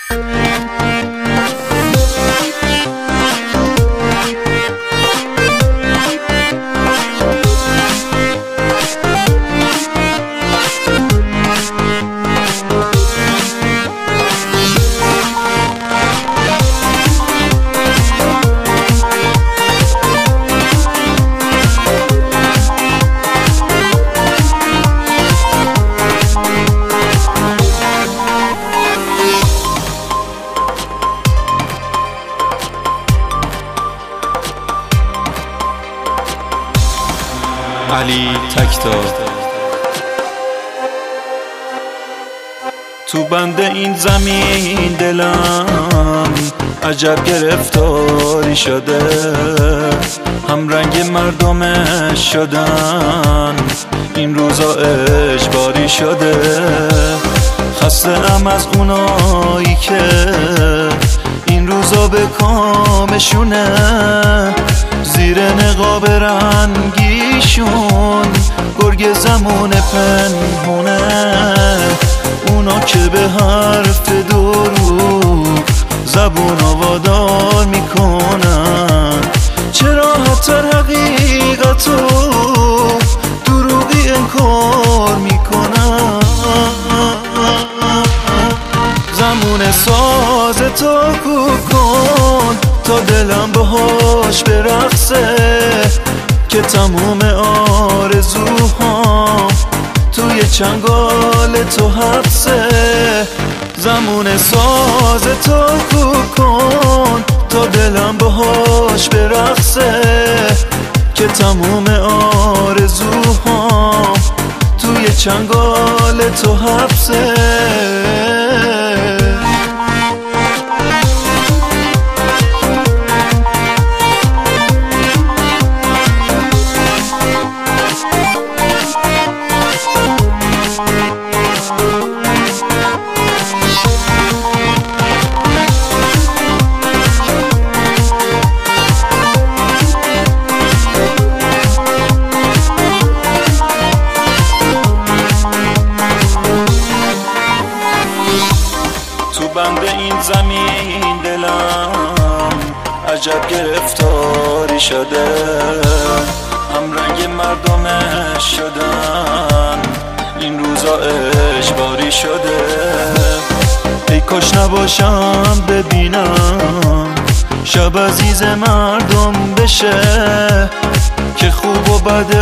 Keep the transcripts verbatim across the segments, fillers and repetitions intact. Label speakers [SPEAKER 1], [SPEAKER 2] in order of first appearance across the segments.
[SPEAKER 1] علی تکتا. تو بند این زمین دلم عجب گرفتاری شده، هم رنگ مردمش شدن این روزا اجباری شده. خسته ام از اونایی که این روزا به کامشونه، زیر نقاب رنگیشون گرگ زمان پنهونه. اونا که به حرف دروغ زبون وادار میکنن، چرا حتی حقیقتو دروغی انکار میکنن. زمون ساز تو کو کن تا دلم باهاش برقصه، که تموم آرزوهام توی چنگال تو حبسه. زمون ساز تو کو کن تا دلم باهاش برقصه، که تموم آرزوهام توی چنگال تو حبسه. بند این زمین دلم عجب گرفتاری شده، هم رنگ مردمش شدن این روزا اجباری شده. ای کاش نباشم ببینم شب عزیز مردم بشه، که خوب و بد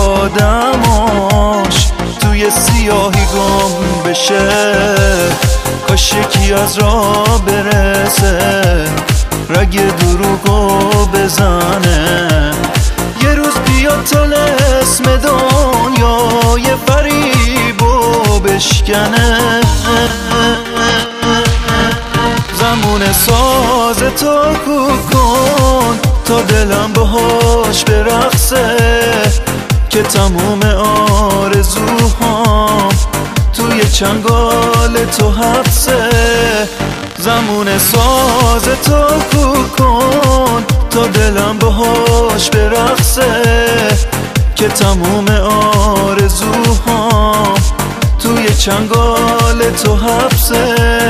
[SPEAKER 1] آدماش توی سیاهی گم بشه. کاش یکی از راه برسه رگ دروغو بزنه، یه روز بیاد طلسم دنیای فریبو بشکنه. زمون ساز تو کو کن تا دلم باهاش برقصه، که تموم آرزوهام توی چنگال تو حبسه. زمون ساز تو کو کن تا دلم باهاش برقصه، که تموم آرزوهام توی چنگال تو حبسه.